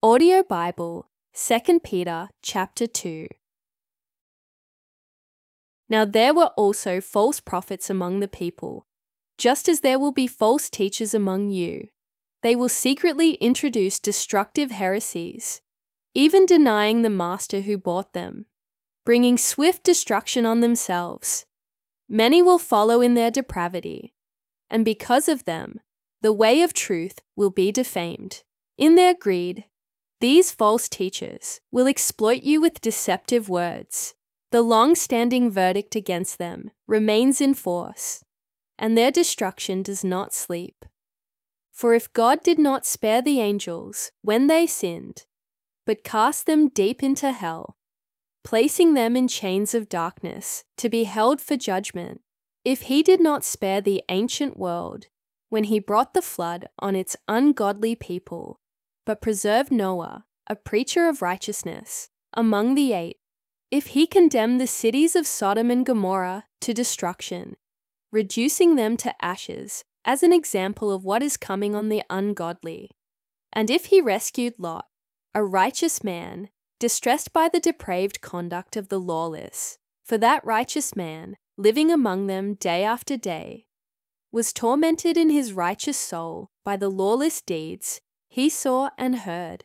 Audio Bible, 2 Peter chapter 2. Now there were also false prophets among the people, just as there will be false teachers among you. They will secretly introduce destructive heresies, even denying the master who bought them, bringing swift destruction on themselves. Many will follow in their depravity, and because of them, the way of truth will be defamed. In their greed, these false teachers will exploit you with deceptive words. The long-standing verdict against them remains in force, and their destruction does not sleep. For if God did not spare the angels when they sinned, but cast them deep into hell, placing them in chains of darkness to be held for judgment, if he did not spare the ancient world when he brought the flood on its ungodly people, but preserved Noah, a preacher of righteousness, among the eight, if he condemned the cities of Sodom and Gomorrah to destruction, reducing them to ashes as an example of what is coming on the ungodly, and if he rescued Lot, a righteous man, distressed by the depraved conduct of the lawless, for that righteous man, living among them day after day, was tormented in his righteous soul by the lawless deeds he saw and heard.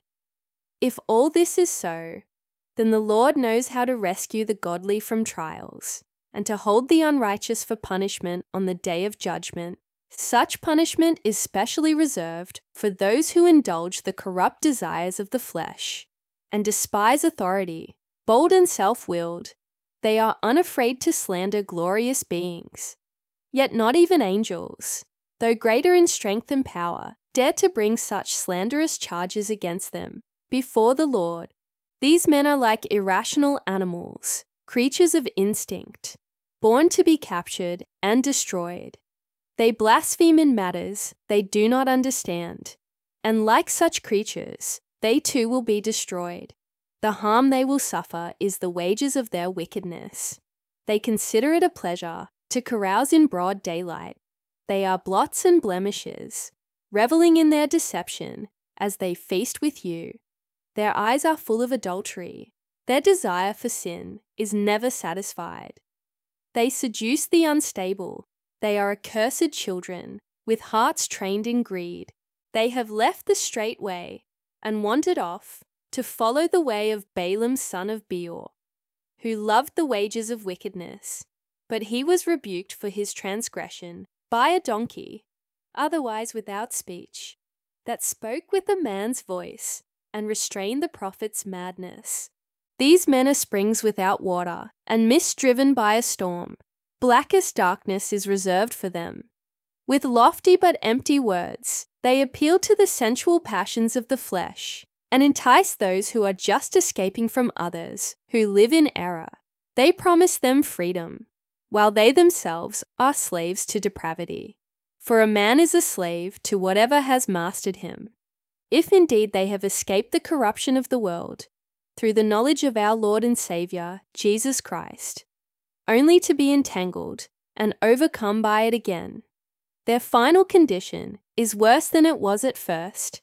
If all this is so, then the Lord knows how to rescue the godly from trials, and to hold the unrighteous for punishment on the day of judgment. Such punishment is specially reserved for those who indulge the corrupt desires of the flesh, and despise authority. Bold and self-willed, they are unafraid to slander glorious beings. Yet not even angels, though greater in strength and power, dare to bring such slanderous charges against them before the Lord. These men are like irrational animals, creatures of instinct, born to be captured and destroyed. They blaspheme in matters they do not understand, and like such creatures, they too will be destroyed. The harm they will suffer is the wages of their wickedness. They consider it a pleasure to carouse in broad daylight. They are blots and blemishes, reveling in their deception as they feast with you. Their eyes are full of adultery. Their desire for sin is never satisfied. They seduce the unstable. They are accursed children, with hearts trained in greed. They have left the straight way and wandered off to follow the way of Balaam son of Beor, who loved the wages of wickedness, but he was rebuked for his transgression by a donkey, otherwise without speech, that spoke with a man's voice and restrained the prophet's madness. These men are springs without water, and mist driven by a storm. Blackest darkness is reserved for them. With lofty but empty words, they appeal to the sensual passions of the flesh, and entice those who are just escaping from others, who live in error. They promise them freedom, while they themselves are slaves to depravity. For a man is a slave to whatever has mastered him. If indeed they have escaped the corruption of the world, through the knowledge of our Lord and Saviour, Jesus Christ, only to be entangled and overcome by it again, their final condition is worse than it was at first.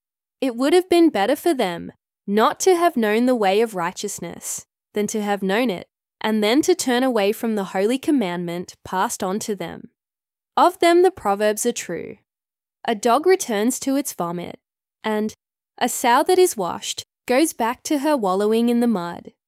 It would have been better for them not to have known the way of righteousness than to have known it, and then to turn away from the holy commandment passed on to them. Of them the proverbs are true. A dog returns to its vomit, and a sow that is washed goes back to her wallowing in the mud.